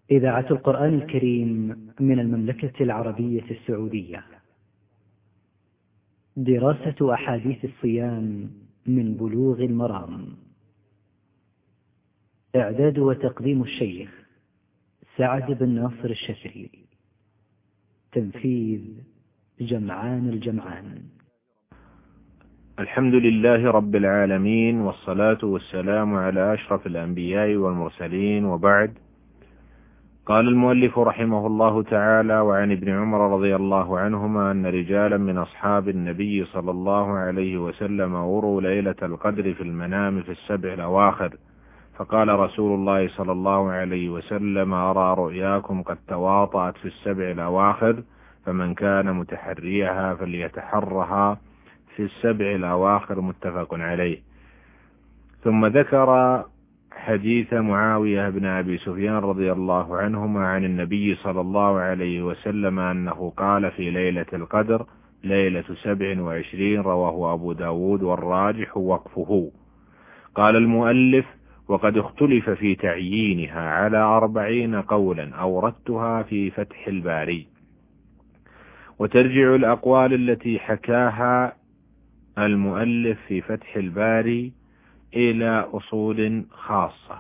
إذاعة القرآن الكريم من المملكة العربية السعودية. دراسة أحاديث الصيام من بلوغ المرام. إعداد وتقديم الشيخ سعد بن ناصر الشافعي. تنفيذ جمعان الجمعان. الحمد لله رب العالمين، والصلاة والسلام على أشرف الأنبياء والمرسلين، وبعد. قال المؤلف رحمه الله تعالى: وعن ابن عمر رضي الله عنهما أن رجالا من أصحاب النبي صلى الله عليه وسلم أروا ليلة القدر في المنام في السبع الأواخر، فقال رسول الله صلى الله عليه وسلم: أرى رؤياكم قد تواطأت في السبع الأواخر، فمن كان متحريها فليتحرها في السبع الأواخر. متفق عليه. ثم ذكر حديث معاوية بن أبي سفيان رضي الله عنهما عن النبي صلى الله عليه وسلم أنه قال في ليلة القدر: ليلة 27، رواه أبو داود، والراجح وقفه. قال المؤلف: وقد اختلف في تعيينها على 40 قولا أوردتها في فتح الباري، وترجع الأقوال التي حكاها المؤلف في فتح الباري إلى أصول خاصة،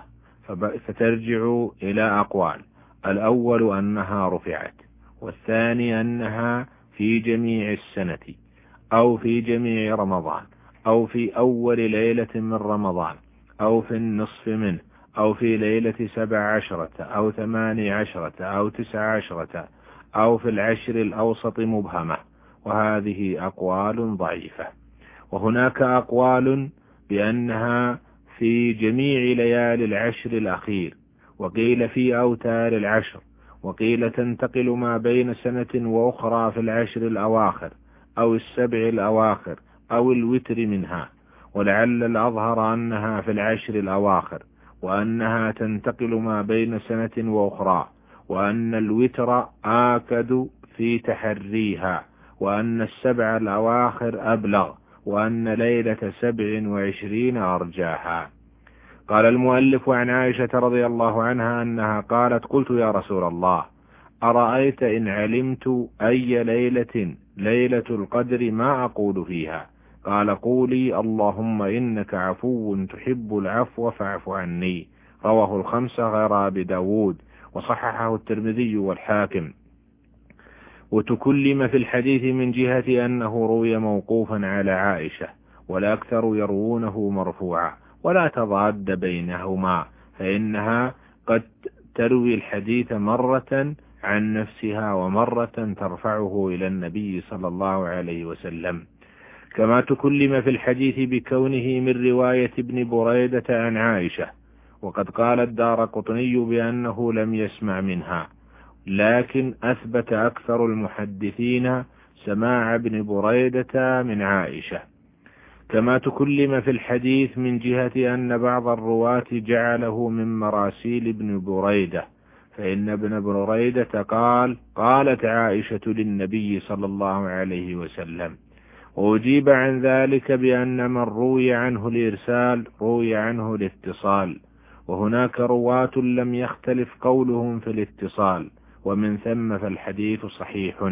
فترجع إلى أقوال: الأول أنها رفعت، والثاني أنها في جميع السنة، أو في جميع رمضان، أو في أول ليلة من رمضان، أو في النصف منه، أو في ليلة 17 أو 18 أو 19، أو في العشر الأوسط مبهمة، وهذه أقوال ضعيفة. وهناك أقوال بأنها في جميع ليالي العشر الأخير، وقيل في أوتار العشر، وقيل تنتقل ما بين سنة وأخرى في العشر الأواخر، أو السبع الأواخر، أو الوتر منها، ولعل الأظهر أنها في العشر الأواخر، وأنها تنتقل ما بين سنة وأخرى، وأن الوتر آكد في تحريها، وأن السبع الأواخر أبلغ، وأن ليلة 27 أرجاها. قال المؤلف: عن عائشة رضي الله عنها أنها قالت: قلت يا رسول الله، أرأيت إن علمت أي ليلة القدر ما أقول فيها؟ قال: قولي: اللهم إنك عفو تحب العفو فاعف عني. رواه الخمسة غير أبي داود، وصححه الترمذي والحاكم. وتكلم في الحديث من جهة أنه روي موقوفا على عائشة، والأكثر يروونه مرفوعا، ولا تضاد بينهما، فإنها قد تروي الحديث مرة عن نفسها ومرة ترفعه إلى النبي صلى الله عليه وسلم. كما تكلم في الحديث بكونه من رواية ابن بريدة عن عائشة، وقد قال الدارقطني بأنه لم يسمع منها، لكن أثبت أكثر المحدثين سماع ابن بريدة من عائشة. كما تكلم في الحديث من جهة أن بعض الرواة جعله من مراسيل ابن بريدة، فإن ابن بريدة قال: قالت عائشة للنبي صلى الله عليه وسلم. وأجيب عن ذلك بأن من روي عنه الإرسال روي عنه الاتصال، وهناك رواة لم يختلف قولهم في الاتصال، ومن ثم فالحديث صحيح.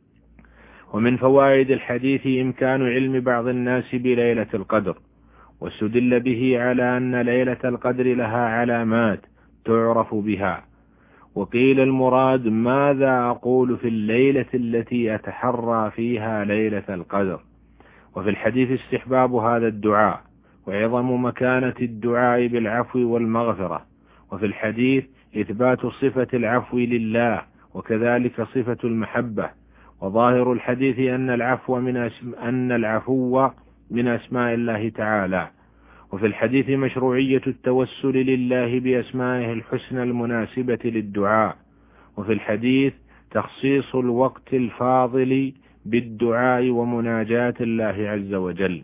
ومن فوائد الحديث إمكان علم بعض الناس بليلة القدر، واستدل به على أن ليلة القدر لها علامات تعرف بها. وقيل المراد: ماذا أقول في الليلة التي أتحرى فيها ليلة القدر؟ وفي الحديث استحباب هذا الدعاء، وعظم مكانة الدعاء بالعفو والمغفرة. وفي الحديث إثبات صفة العفو لله، وكذلك صفة المحبة. وظاهر الحديث أن العفو من أسماء الله تعالى. وفي الحديث مشروعية التوسل لله بأسمائه الحسنى المناسبة للدعاء. وفي الحديث تخصيص الوقت الفاضل بالدعاء ومناجاة الله عز وجل.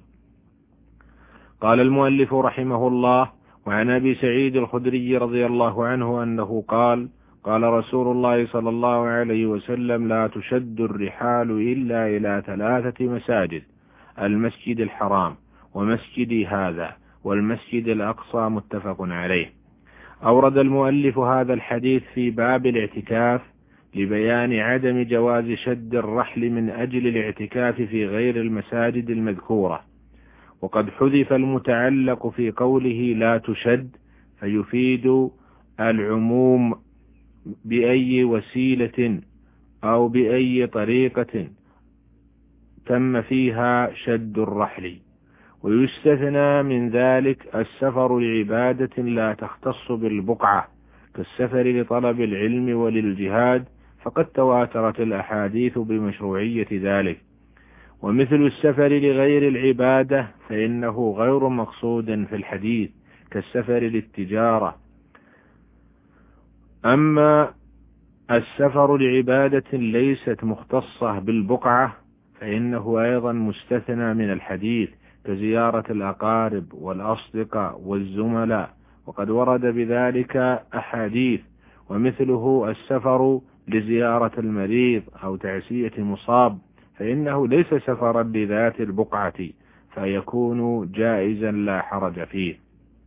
قال المؤلف رحمه الله: وعن أبي سعيد الخدري رضي الله عنه أنه قال: قال رسول الله صلى الله عليه وسلم: لا تشد الرحال إلا إلى 3 مساجد: المسجد الحرام، ومسجدي هذا، والمسجد الأقصى. متفق عليه. أورد المؤلف هذا الحديث في باب الاعتكاف لبيان عدم جواز شد الرحل من أجل الاعتكاف في غير المساجد المذكورة، وقد حذف المتعلق في قوله لا تشد، فيفيد العموم بأي وسيلة أو بأي طريقة تم فيها شد الرحل. ويستثنى من ذلك السفر لعبادة لا تختص بالبقعة كالسفر لطلب العلم وللجهاد، فقد تواترت الأحاديث بمشروعية ذلك. ومثل السفر لغير العبادة فإنه غير مقصود في الحديث كالسفر للتجارة. أما السفر لعبادة ليست مختصة بالبقعة فإنه أيضا مستثنى من الحديث كزيارة الأقارب والأصدقاء والزملاء، وقد ورد بذلك أحاديث. ومثله السفر لزيارة المريض أو تعزية مصاب فإنه ليس سفرا لذات البقعة فيكون جائزا لا حرج فيه.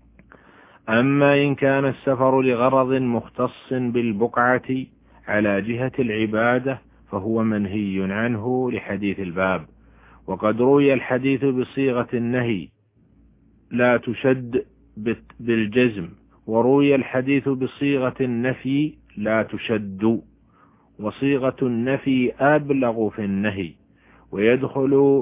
أما إن كان السفر لغرض مختص بالبقعة على جهة العبادة فهو منهي عنه لحديث الباب. وقد روي الحديث بصيغة النهي لا تشد بالجزم، وروي الحديث بصيغة النفي لا تشد، وصيغة النفي أبلغ في النهي. ويدخل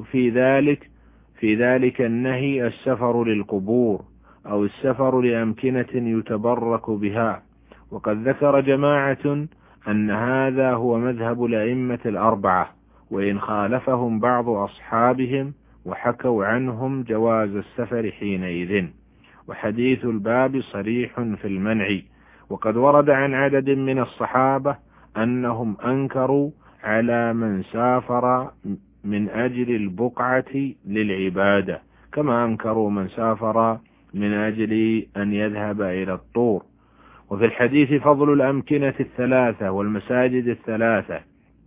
في ذلك النهي السفر للقبور أو السفر لأمكنة يتبرك بها. وقد ذكر جماعة أن هذا هو مذهب الأئمة الأربعة، وإن خالفهم بعض أصحابهم وحكوا عنهم جواز السفر حينئذ. وحديث الباب صريح في المنع، وقد ورد عن عدد من الصحابة أنهم أنكروا على من سافر من أجل البقعة للعبادة، كما أنكروا من سافر من أجل أن يذهب إلى الطور. وفي الحديث فضل الأمكنة الثلاثة والمساجد الثلاثة،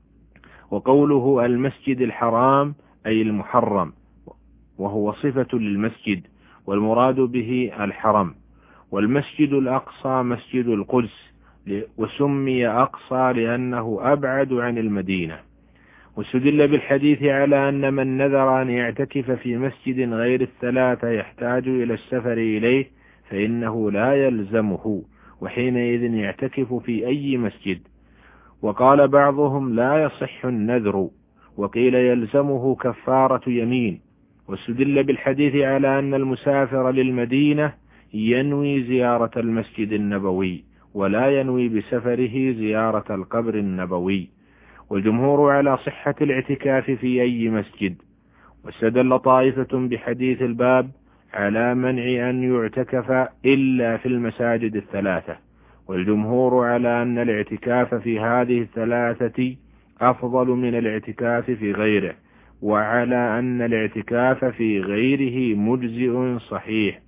وقوله المسجد الحرام أي المحرم، وهو صفة للمسجد والمراد به الحرم. والمسجد الأقصى مسجد القدس، وسمي أقصى لأنه أبعد عن المدينة. واستدل بالحديث على أن من نذر أن يعتكف في مسجد غير الثلاثة يحتاج إلى السفر إليه فإنه لا يلزمه، وحينئذ يعتكف في أي مسجد. وقال بعضهم لا يصح النذر، وقيل يلزمه كفارة يمين. واستدل بالحديث على أن المسافر للمدينة ينوي زيارة المسجد النبوي ولا ينوي بسفره زيارة القبر النبوي. والجمهور على صحة الاعتكاف في أي مسجد. واستدل طائفة بحديث الباب على منع أن يعتكف إلا في المساجد الثلاثة، والجمهور على أن الاعتكاف في هذه الثلاثة أفضل من الاعتكاف في غيره، وعلى أن الاعتكاف في غيره مجزئ صحيح،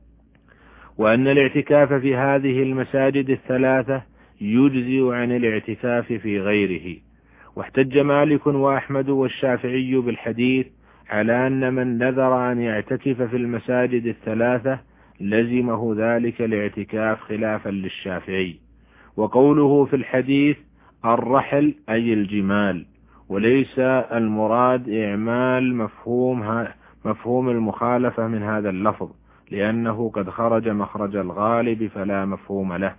وأن الاعتكاف في هذه المساجد الثلاثة يجزئ عن الاعتكاف في غيره. واحتج مالك وأحمد والشافعي بالحديث على أن من نذر أن يعتكف في المساجد الثلاثة لزمه ذلك الاعتكاف خلافا للشافعي. وقوله في الحديث الرحل أي الجمال، وليس المراد إعمال مفهوم المخالفة من هذا اللفظ، لأنه قد خرج مخرج الغالب فلا مفهوم له.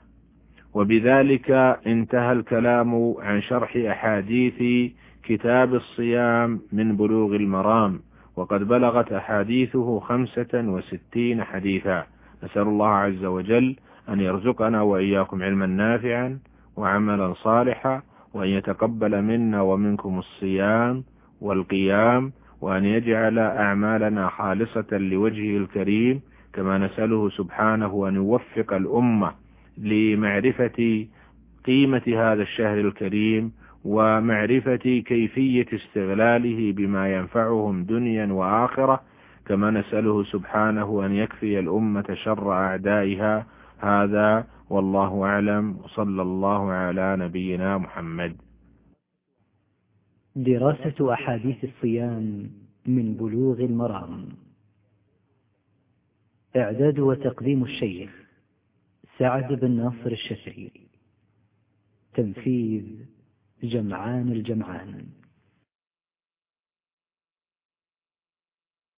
وبذلك انتهى الكلام عن شرح أحاديث كتاب الصيام من بلوغ المرام، وقد بلغت أحاديثه 65 حديثا. نسأل الله عز وجل أن يرزقنا وإياكم علما نافعا وعملا صالحا، وأن يتقبل منا ومنكم الصيام والقيام، وأن يجعل أعمالنا خالصة لوجهه الكريم، كما نسأله سبحانه أن يوفق الأمة لمعرفة قيمة هذا الشهر الكريم ومعرفة كيفية استغلاله بما ينفعهم دنيا وآخرة، كما نسأله سبحانه أن يكفي الأمة شر أعدائها. هذا والله أعلم، وصلى الله على نبينا محمد. دراسة أحاديث الصيام من بلوغ المرام. إعداد وتقديم الشيخ سعد بن ناصر الشافعي. تنفيذ جمعان الجمعان.